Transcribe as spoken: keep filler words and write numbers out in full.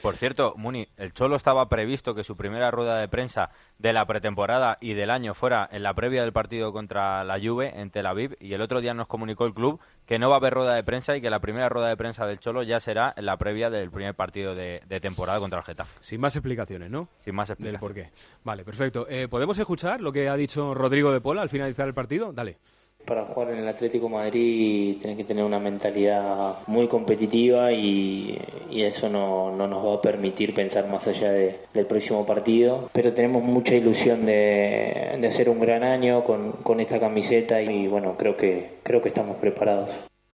Por cierto, Muni, el Cholo estaba previsto que su primera rueda de prensa de la pretemporada y del año fuera en la previa del partido contra la Juve en Tel Aviv, y el otro día nos comunicó el club que no va a haber rueda de prensa y que la primera rueda de prensa del Cholo ya será en la previa del primer partido de, de temporada contra el Getafe. Sin más explicaciones, ¿no? Sin más explicaciones. Del por qué. Vale, perfecto. Eh, ¿Podemos escuchar lo que ha dicho Rodrigo de Paul al finalizar el partido? Dale. Para jugar en el Atlético de Madrid tenés que tener una mentalidad muy competitiva y, y eso no, no nos va a permitir pensar más allá de, del próximo partido. Pero tenemos mucha ilusión de, de hacer un gran año con, con esta camiseta y bueno, creo que, creo que estamos preparados.